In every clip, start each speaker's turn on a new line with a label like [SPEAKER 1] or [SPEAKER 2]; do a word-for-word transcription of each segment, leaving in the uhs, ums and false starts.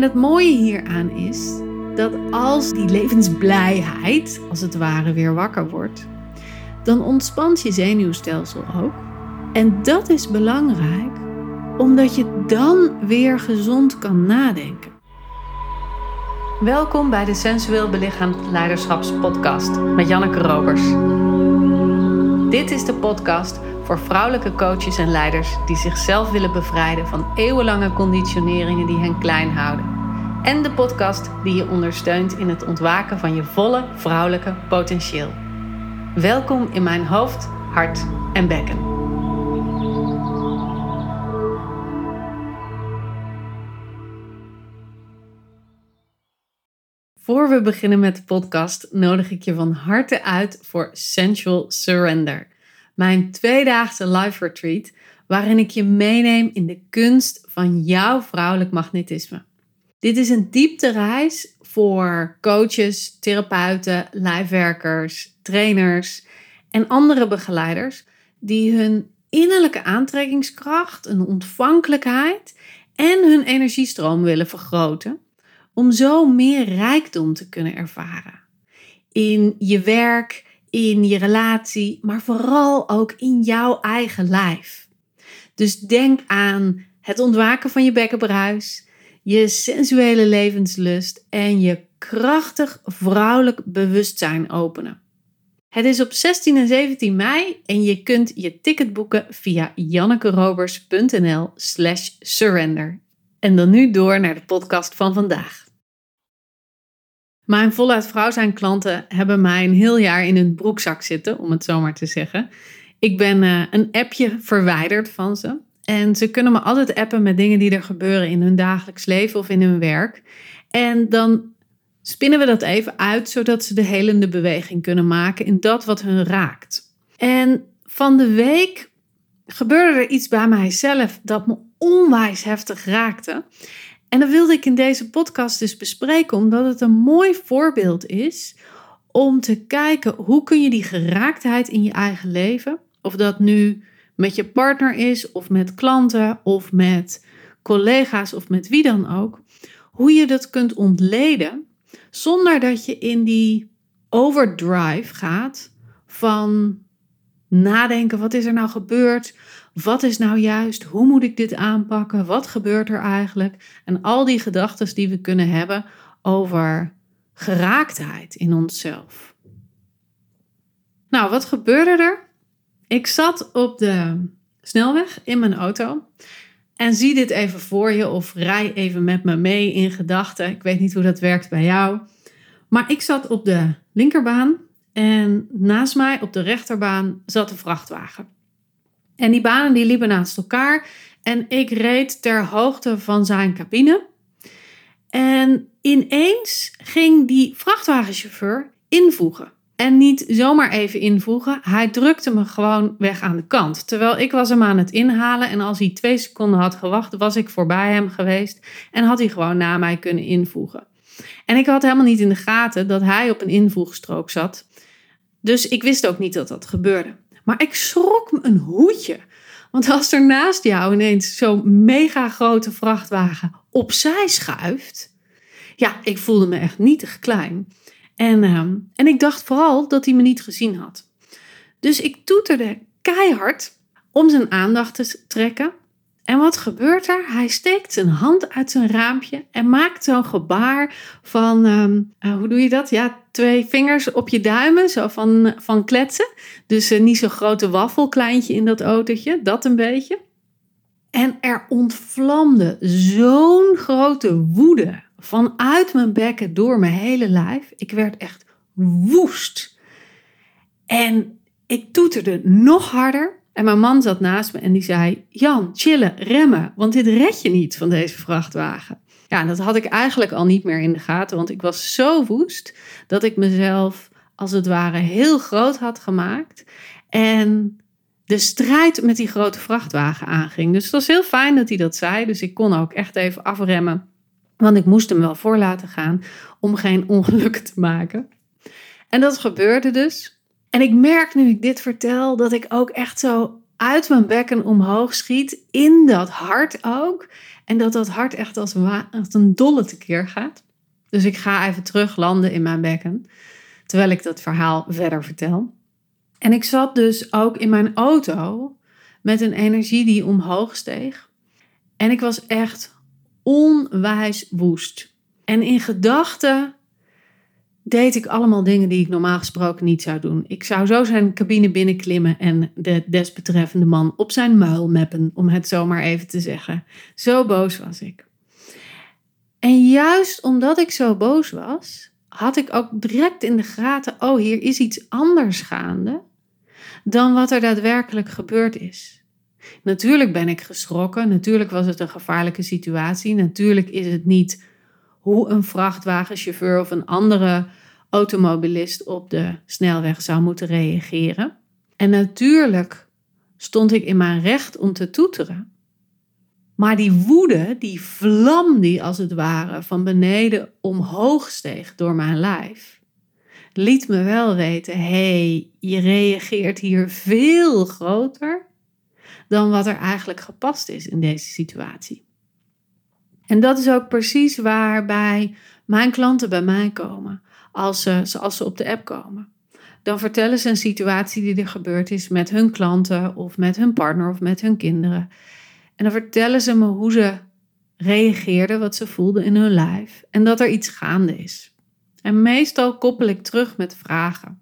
[SPEAKER 1] En het mooie hieraan is dat als die levensblijheid als het ware weer wakker wordt, dan ontspant je zenuwstelsel ook. En dat is belangrijk, omdat je dan weer gezond kan nadenken. Welkom bij de Sensueel Belichaamd Leiderschapspodcast met Janneke Robers. Dit is de podcast voor vrouwelijke coaches en leiders die zichzelf willen bevrijden van eeuwenlange conditioneringen die hen klein houden. En de podcast die je ondersteunt in het ontwaken van je volle vrouwelijke potentieel. Welkom in mijn hoofd, hart en bekken. Voor we beginnen met de podcast nodig ik je van harte uit voor Sensual Surrender. Mijn tweedaagse live retreat waarin ik je meeneem in de kunst van jouw vrouwelijk magnetisme. Dit is een dieptereis voor coaches, therapeuten, lijfwerkers, trainers en andere begeleiders die hun innerlijke aantrekkingskracht, een ontvankelijkheid en hun energiestroom willen vergroten, om zo meer rijkdom te kunnen ervaren. In je werk, in je relatie, maar vooral ook in jouw eigen lijf. Dus denk aan het ontwaken van je bekkenbruis, je sensuele levenslust en je krachtig vrouwelijk bewustzijn openen. Het is op zestien en zeventien mei en je kunt je ticket boeken via jannekerobers.nl slash surrender. En dan nu door naar de podcast van vandaag. Mijn voluit vrouw zijn klanten hebben mij een heel jaar in hun broekzak zitten, om het zo maar te zeggen. Ik ben uh, een appje verwijderd van ze. En ze kunnen me altijd appen met dingen die er gebeuren in hun dagelijks leven of in hun werk. En dan spinnen we dat even uit, zodat ze de helende beweging kunnen maken in dat wat hun raakt. En van de week gebeurde er iets bij mijzelf dat me onwijs heftig raakte. En dat wilde ik in deze podcast dus bespreken, omdat het een mooi voorbeeld is om te kijken hoe kun je die geraaktheid in je eigen leven, of dat nu met je partner is, of met klanten, of met collega's, of met wie dan ook, hoe je dat kunt ontleden zonder dat je in die overdrive gaat van nadenken, wat is er nou gebeurd? Wat is nou juist? Hoe moet ik dit aanpakken? Wat gebeurt er eigenlijk? En al die gedachten die we kunnen hebben over geraaktheid in onszelf. Nou, wat gebeurde er? Ik zat op de snelweg in mijn auto en zie dit even voor je of rij even met me mee in gedachten. Ik weet niet hoe dat werkt bij jou. Maar ik zat op de linkerbaan en naast mij op de rechterbaan zat een vrachtwagen. En die banen die liepen naast elkaar en ik reed ter hoogte van zijn cabine. En ineens ging die vrachtwagenchauffeur invoegen. En niet zomaar even invoegen, hij drukte me gewoon weg aan de kant. Terwijl ik was hem aan het inhalen en als hij twee seconden had gewacht, was ik voorbij hem geweest. En had hij gewoon na mij kunnen invoegen. En ik had helemaal niet in de gaten dat hij op een invoegstrook zat. Dus ik wist ook niet dat dat gebeurde. Maar ik schrok me een hoedje. Want als er naast jou ineens zo'n mega grote vrachtwagen opzij schuift. Ja, ik voelde me echt nietig klein. En, uh, en ik dacht vooral dat hij me niet gezien had. Dus ik toeterde keihard om zijn aandacht te trekken. En wat gebeurt er? Hij steekt zijn hand uit zijn raampje en maakt zo'n gebaar van, um, uh, hoe doe je dat? Ja, twee vingers op je duimen, zo van, van kletsen. Dus uh, niet zo'n grote waffelkleintje in dat autootje, dat een beetje. En er ontvlamde zo'n grote woede vanuit mijn bekken door mijn hele lijf. Ik werd echt woest. En ik toeterde nog harder. En mijn man zat naast me en die zei, Jan, chillen, remmen, want dit red je niet van deze vrachtwagen. Ja, dat had ik eigenlijk al niet meer in de gaten, want ik was zo woest dat ik mezelf als het ware heel groot had gemaakt en de strijd met die grote vrachtwagen aanging. Dus het was heel fijn dat hij dat zei, dus ik kon ook echt even afremmen, want ik moest hem wel voor laten gaan om geen ongeluk te maken. En dat gebeurde dus. En ik merk nu ik dit vertel dat ik ook echt zo uit mijn bekken omhoog schiet, in dat hart ook. En dat dat hart echt als, wa- als een dolle tekeer gaat. Dus ik ga even terug landen in mijn bekken, terwijl ik dat verhaal verder vertel. En ik zat dus ook in mijn auto met een energie die omhoog steeg. En ik was echt onwijs woest. En in gedachten deed ik allemaal dingen die ik normaal gesproken niet zou doen. Ik zou zo zijn cabine binnenklimmen en de desbetreffende man op zijn muil meppen, om het zo maar even te zeggen. Zo boos was ik. En juist omdat ik zo boos was, had ik ook direct in de gaten, oh, hier is iets anders gaande dan wat er daadwerkelijk gebeurd is. Natuurlijk ben ik geschrokken, natuurlijk was het een gevaarlijke situatie, natuurlijk is het niet hoe een vrachtwagenchauffeur of een andere automobilist op de snelweg zou moeten reageren. En natuurlijk stond ik in mijn recht om te toeteren. Maar die woede, die vlam die als het ware van beneden omhoog steeg door mijn lijf, liet me wel weten, hé, hey, je reageert hier veel groter dan wat er eigenlijk gepast is in deze situatie. En dat is ook precies waarbij mijn klanten bij mij komen, als ze, als ze op de app komen. Dan vertellen ze een situatie die er gebeurd is met hun klanten of met hun partner of met hun kinderen. En dan vertellen ze me hoe ze reageerden, wat ze voelden in hun lijf en dat er iets gaande is. En meestal koppel ik terug met vragen.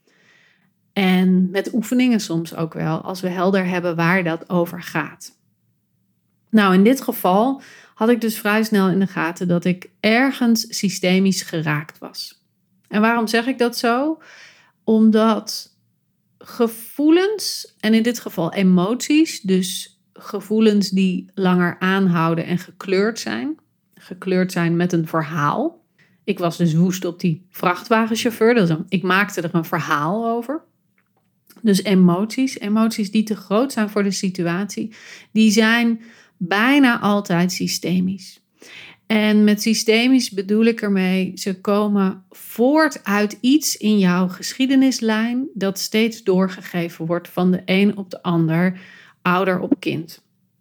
[SPEAKER 1] En met oefeningen soms ook wel, als we helder hebben waar dat over gaat. Nou, in dit geval had ik dus vrij snel in de gaten dat ik ergens systemisch geraakt was. En waarom zeg ik dat zo? Omdat gevoelens, en in dit geval emoties, dus gevoelens die langer aanhouden en gekleurd zijn, gekleurd zijn met een verhaal. Ik was dus woest op die vrachtwagenchauffeur, dus ik maakte er een verhaal over. Dus emoties, emoties die te groot zijn voor de situatie, die zijn bijna altijd systemisch. En met systemisch bedoel ik ermee, ze komen voort uit iets in jouw geschiedenislijn dat steeds doorgegeven wordt van de een op de ander, ouder op kind.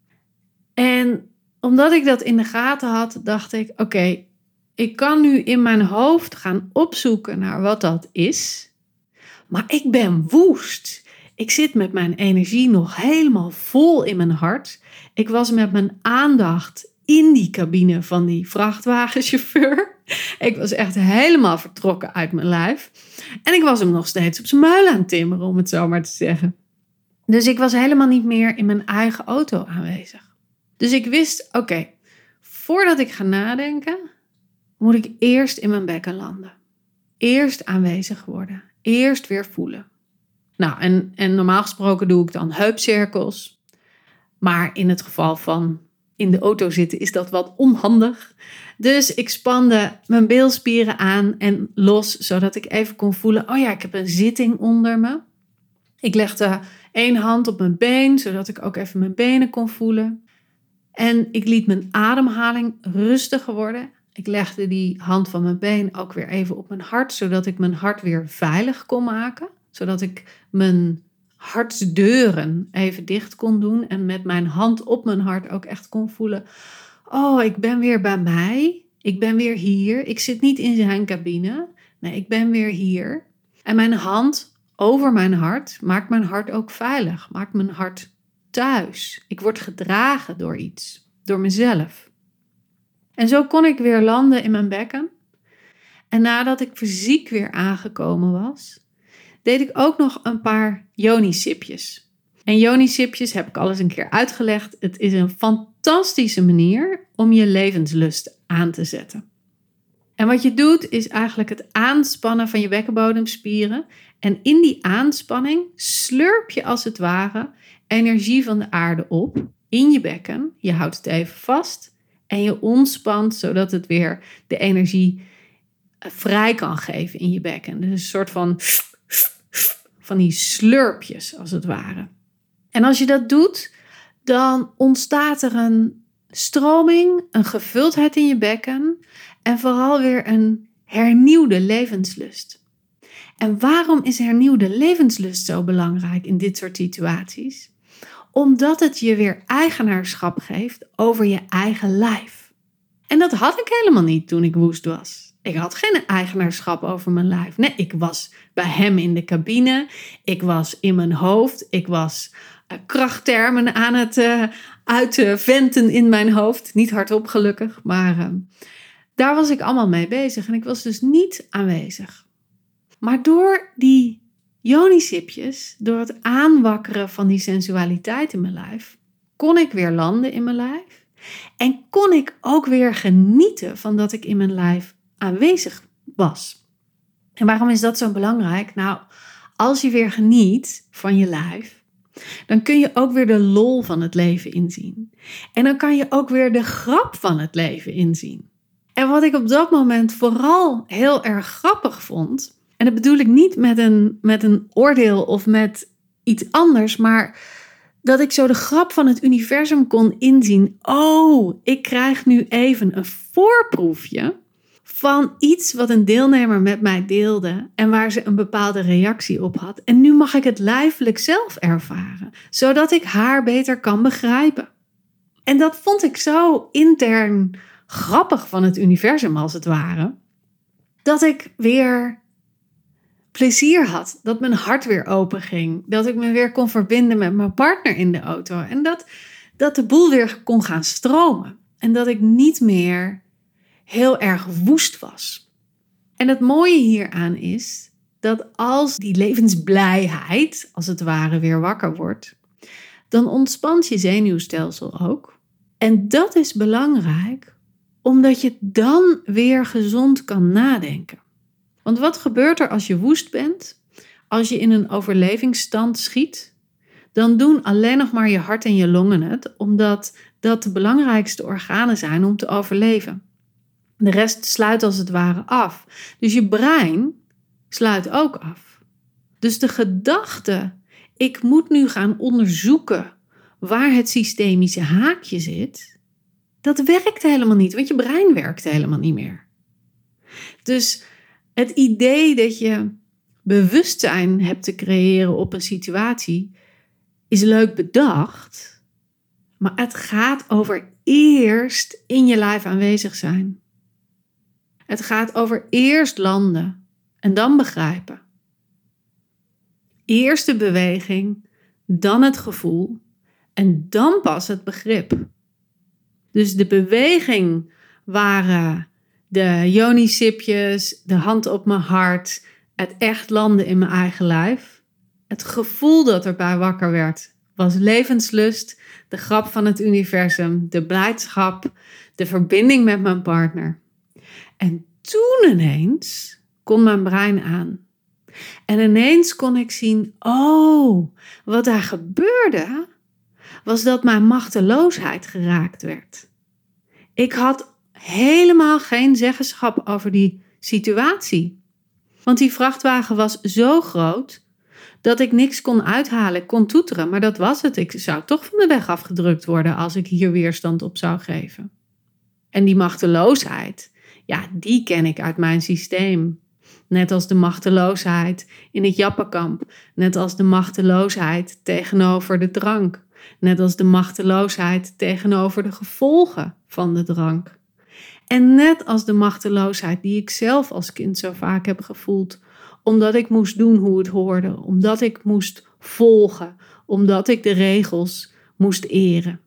[SPEAKER 1] En omdat ik dat in de gaten had, dacht ik, oké, okay, ik kan nu in mijn hoofd gaan opzoeken naar wat dat is, maar ik ben woest. Ik zit met mijn energie nog helemaal vol in mijn hart. Ik was met mijn aandacht in die cabine van die vrachtwagenchauffeur. Ik was echt helemaal vertrokken uit mijn lijf. En ik was hem nog steeds op zijn muil aan het timmeren, om het zo maar te zeggen. Dus ik was helemaal niet meer in mijn eigen auto aanwezig. Dus ik wist, oké, okay, voordat ik ga nadenken, moet ik eerst in mijn bekken landen. Eerst aanwezig worden. Eerst weer voelen. Nou, en, en normaal gesproken doe ik dan heupcirkels. Maar in het geval van in de auto zitten is dat wat onhandig. Dus ik spande mijn bilspieren aan en los, zodat ik even kon voelen, oh ja, ik heb een zitting onder me. Ik legde één hand op mijn been, zodat ik ook even mijn benen kon voelen. En ik liet mijn ademhaling rustiger worden. Ik legde die hand van mijn been ook weer even op mijn hart, zodat ik mijn hart weer veilig kon maken. Zodat ik mijn hartsdeuren even dicht kon doen en met mijn hand op mijn hart ook echt kon voelen. Oh, ik ben weer bij mij. Ik ben weer hier. Ik zit niet in zijn cabine. Nee, ik ben weer hier. En mijn hand over mijn hart maakt mijn hart ook veilig. Maakt mijn hart thuis. Ik word gedragen door iets. Door mezelf. En zo kon ik weer landen in mijn bekken. En nadat ik fysiek weer aangekomen was, deed ik ook nog een paar yoni-sipjes. En yoni-sipjes heb ik al eens een keer uitgelegd. Het is een fantastische manier om je levenslust aan te zetten. En wat je doet is eigenlijk het aanspannen van je bekkenbodemspieren. En in die aanspanning slurp je als het ware energie van de aarde op in je bekken. Je houdt het even vast en je ontspant zodat het weer de energie vrij kan geven in je bekken. Dus een soort van, van die slurpjes als het ware. En als je dat doet, dan ontstaat er een stroming, een gevuldheid in je bekken en vooral weer een hernieuwde levenslust. En waarom is hernieuwde levenslust zo belangrijk in dit soort situaties? Omdat het je weer eigenaarschap geeft over je eigen lijf. En dat had ik helemaal niet toen ik woest was. Ik had geen eigenaarschap over mijn lijf. Nee, ik was bij hem in de cabine. Ik was in mijn hoofd. Ik was uh, krachttermen aan het uh, uitventen in mijn hoofd. Niet hardop gelukkig, maar uh, daar was ik allemaal mee bezig. En ik was dus niet aanwezig. Maar door die yonisipjes, door het aanwakkeren van die sensualiteit in mijn lijf, kon ik weer landen in mijn lijf. En kon ik ook weer genieten van dat ik in mijn lijf aanwezig was. En waarom is dat zo belangrijk? Nou, als je weer geniet van je lijf, dan kun je ook weer de lol van het leven inzien. En dan kan je ook weer de grap van het leven inzien. En wat ik op dat moment vooral heel erg grappig vond, en dat bedoel ik niet met een, met een oordeel of met iets anders, maar dat ik zo de grap van het universum kon inzien. Oh, ik krijg nu even een voorproefje van iets wat een deelnemer met mij deelde en waar ze een bepaalde reactie op had. En nu mag ik het lijfelijk zelf ervaren, zodat ik haar beter kan begrijpen. En dat vond ik zo intern grappig van het universum als het ware, dat ik weer plezier had, dat mijn hart weer open ging, dat ik me weer kon verbinden met mijn partner in de auto en dat, dat de boel weer kon gaan stromen en dat ik niet meer heel erg woest was. En het mooie hieraan is dat als die levensblijheid, als het ware, weer wakker wordt, dan ontspant je zenuwstelsel ook. En dat is belangrijk, omdat je dan weer gezond kan nadenken. Want wat gebeurt er als je woest bent? Als je in een overlevingsstand schiet, dan doen alleen nog maar je hart en je longen het, omdat dat de belangrijkste organen zijn om te overleven. De rest sluit als het ware af. Dus je brein sluit ook af. Dus de gedachte, ik moet nu gaan onderzoeken waar het systemische haakje zit, dat werkt helemaal niet, want je brein werkt helemaal niet meer. Dus het idee dat je bewustzijn hebt te creëren op een situatie is leuk bedacht, maar het gaat over eerst in je lijf aanwezig zijn. Het gaat over eerst landen en dan begrijpen. Eerst de beweging, dan het gevoel en dan pas het begrip. Dus de beweging waren de yonisipjes, de hand op mijn hart, het echt landen in mijn eigen lijf. Het gevoel dat erbij wakker werd was levenslust, de grap van het universum, de blijdschap, de verbinding met mijn partner. En toen ineens kon mijn brein aan. En ineens kon ik zien, oh, wat daar gebeurde, was dat mijn machteloosheid geraakt werd. Ik had helemaal geen zeggenschap over die situatie. Want die vrachtwagen was zo groot dat ik niks kon uithalen. Ik kon toeteren, maar dat was het. Ik zou toch van de weg afgedrukt worden als ik hier weerstand op zou geven. En die machteloosheid, ja, die ken ik uit mijn systeem. Net als de machteloosheid in het Jappenkamp. Net als de machteloosheid tegenover de drank. Net als de machteloosheid tegenover de gevolgen van de drank. En net als de machteloosheid die ik zelf als kind zo vaak heb gevoeld, omdat ik moest doen hoe het hoorde, omdat ik moest volgen, omdat ik de regels moest eren.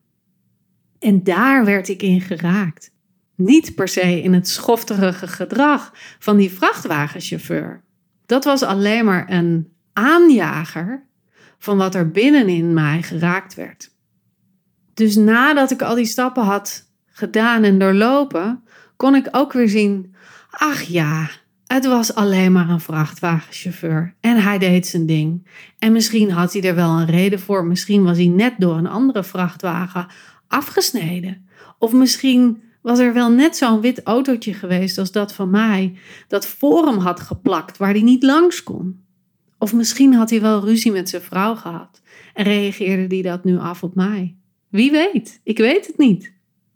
[SPEAKER 1] En daar werd ik in geraakt. Niet per se in het schofterige gedrag van die vrachtwagenchauffeur. Dat was alleen maar een aanjager van wat er binnenin mij geraakt werd. Dus nadat ik al die stappen had gedaan en doorlopen, kon ik ook weer zien, ach ja, het was alleen maar een vrachtwagenchauffeur en hij deed zijn ding. En misschien had hij er wel een reden voor, misschien was hij net door een andere vrachtwagen afgesneden. Of misschien was er wel net zo'n wit autootje geweest als dat van mij, dat voor hem had geplakt waar hij niet langs kon. Of misschien had hij wel ruzie met zijn vrouw gehad en reageerde hij dat nu af op mij. Wie weet, ik weet het niet.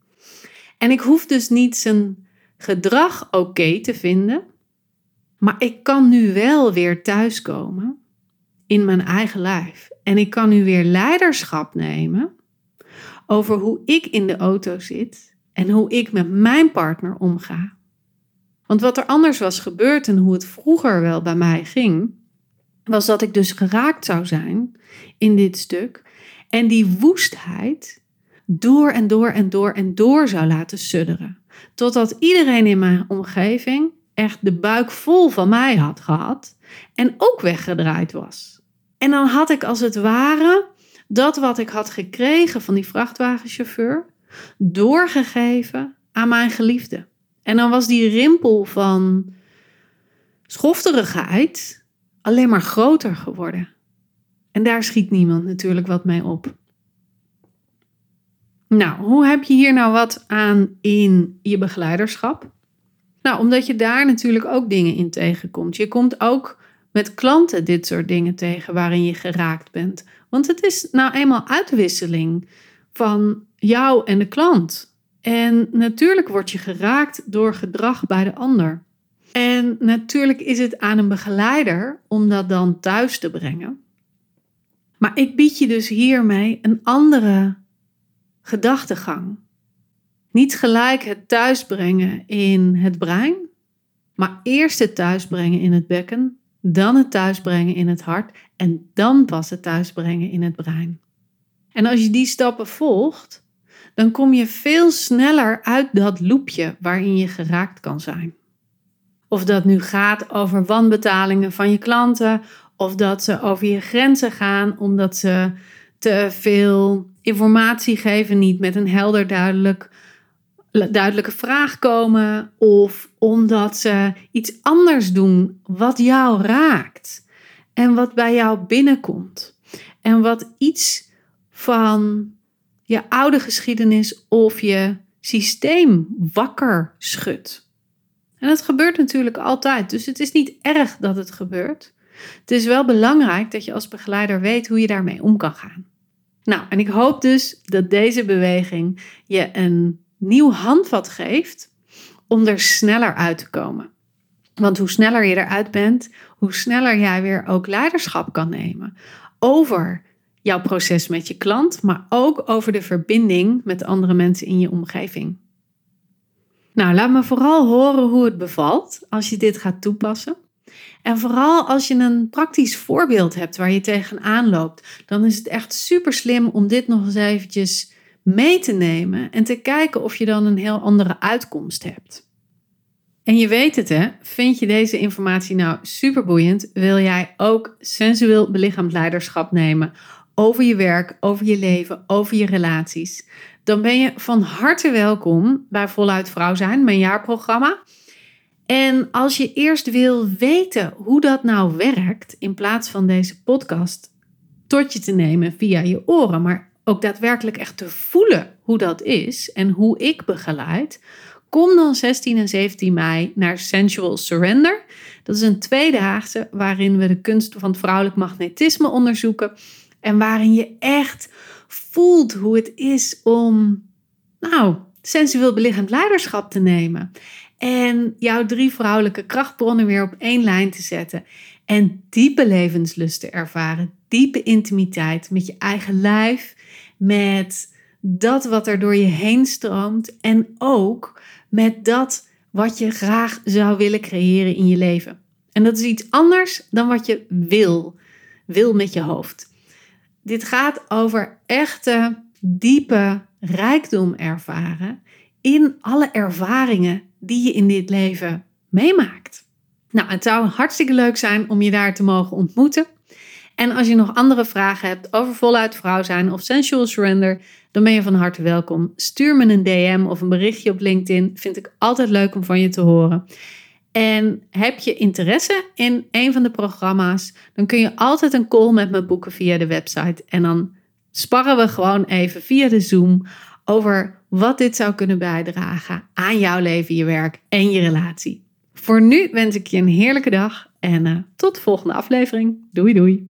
[SPEAKER 1] En ik hoef dus niet zijn gedrag oké te vinden, maar ik kan nu wel weer thuiskomen in mijn eigen lijf. En ik kan nu weer leiderschap nemen over hoe ik in de auto zit en hoe ik met mijn partner omga. Want wat er anders was gebeurd en hoe het vroeger wel bij mij ging, was dat ik dus geraakt zou zijn in dit stuk en die woestheid door en door en door en door zou laten sudderen. Totdat iedereen in mijn omgeving echt de buik vol van mij had gehad en ook weggedraaid was. En dan had ik als het ware dat wat ik had gekregen van die vrachtwagenchauffeur doorgegeven aan mijn geliefde. En dan was die rimpel van schofterigheid alleen maar groter geworden. En daar schiet niemand natuurlijk wat mee op. Nou, hoe heb je hier nou wat aan in je begeleiderschap? Nou, omdat je daar natuurlijk ook dingen in tegenkomt. Je komt ook met klanten dit soort dingen tegen waarin je geraakt bent. Want het is nou eenmaal uitwisseling van jou en de klant. En natuurlijk word je geraakt door gedrag bij de ander. En natuurlijk is het aan een begeleider om dat dan thuis te brengen. Maar ik bied je dus hiermee een andere gedachtegang. Niet gelijk het thuisbrengen in het brein, maar eerst het thuisbrengen in het bekken, dan het thuisbrengen in het hart en dan pas het thuisbrengen in het brein. En als je die stappen volgt, dan kom je veel sneller uit dat loopje waarin je geraakt kan zijn. Of dat nu gaat over wanbetalingen van je klanten, of dat ze over je grenzen gaan omdat ze te veel informatie geven, niet met een helder duidelijk, duidelijke vraag komen, of omdat ze iets anders doen wat jou raakt en wat bij jou binnenkomt en wat iets van je oude geschiedenis of je systeem wakker schudt. En dat gebeurt natuurlijk altijd, dus het is niet erg dat het gebeurt. Het is wel belangrijk dat je als begeleider weet hoe je daarmee om kan gaan. Nou, en ik hoop dus dat deze beweging je een nieuw handvat geeft om er sneller uit te komen. Want hoe sneller je eruit bent, hoe sneller jij weer ook leiderschap kan nemen over jouw proces met je klant, maar ook over de verbinding met andere mensen in je omgeving. Nou, laat me vooral horen hoe het bevalt als je dit gaat toepassen. En vooral als je een praktisch voorbeeld hebt waar je tegenaan loopt, dan is het echt super slim om dit nog eens eventjes mee te nemen en te kijken of je dan een heel andere uitkomst hebt. En je weet het hè, vind je deze informatie nou super boeiend? Wil jij ook sensueel belichaamd leiderschap nemen over je werk, over je leven, over je relaties? Dan ben je van harte welkom bij Voluit Vrouw Zijn, mijn jaarprogramma. En als je eerst wil weten hoe dat nou werkt, in plaats van deze podcast tot je te nemen via je oren, maar ook daadwerkelijk echt te voelen hoe dat is en hoe ik begeleid, kom dan zestien en zeventien mei naar Sensual Surrender. Dat is een tweedaagse waarin we de kunst van het vrouwelijk magnetisme onderzoeken en waarin je echt voelt hoe het is om, nou, sensueel belichaamd leiderschap te nemen. En jouw drie vrouwelijke krachtbronnen weer op één lijn te zetten. En diepe levenslust te ervaren. Diepe intimiteit met je eigen lijf. Met dat wat er door je heen stroomt. En ook met dat wat je graag zou willen creëren in je leven. En dat is iets anders dan wat je wil. Wil met je hoofd. Dit gaat over echte, diepe rijkdom ervaren. In alle ervaringen die je in dit leven meemaakt. Nou, het zou hartstikke leuk zijn om je daar te mogen ontmoeten. En als je nog andere vragen hebt over voluit vrouw zijn of sensual surrender, dan ben je van harte welkom. Stuur me een D M of een berichtje op LinkedIn. Vind ik altijd leuk om van je te horen. En heb je interesse in een van de programma's, dan kun je altijd een call met me boeken via de website. En dan sparren we gewoon even via de Zoom over wat dit zou kunnen bijdragen aan jouw leven, je werk en je relatie. Voor nu wens ik je een heerlijke dag en uh, tot de volgende aflevering. Doei doei!